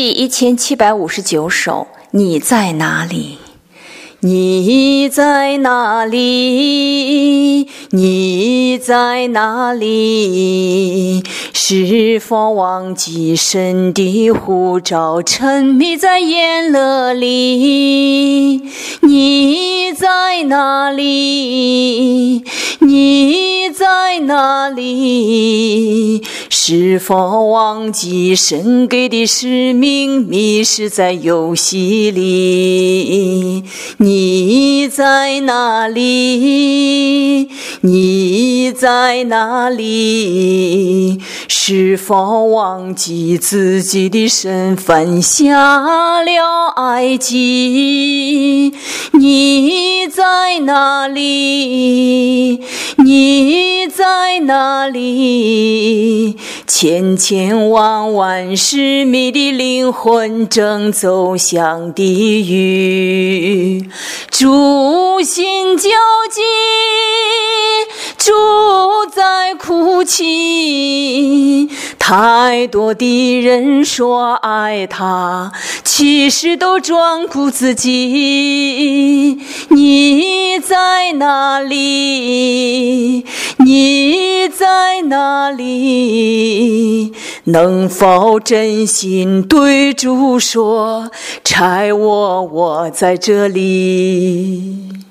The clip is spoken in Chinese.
第1759首，你在哪里？你在哪里？你在哪里？是否忘记神的呼召，沉迷在宴乐里？你在哪里？你在哪里？是否忘记神给的使命，迷失在游戏里？你在哪里？你在哪里？是否忘记自己的身份，下了埃及？你在哪里？你在哪里？千千万万失迷的灵魂正走向地狱，诸心焦急，主在哭泣。太多的人说爱他，其实都专顾自己。你在哪里？你在哪里？能否真心对主说，差我在这里。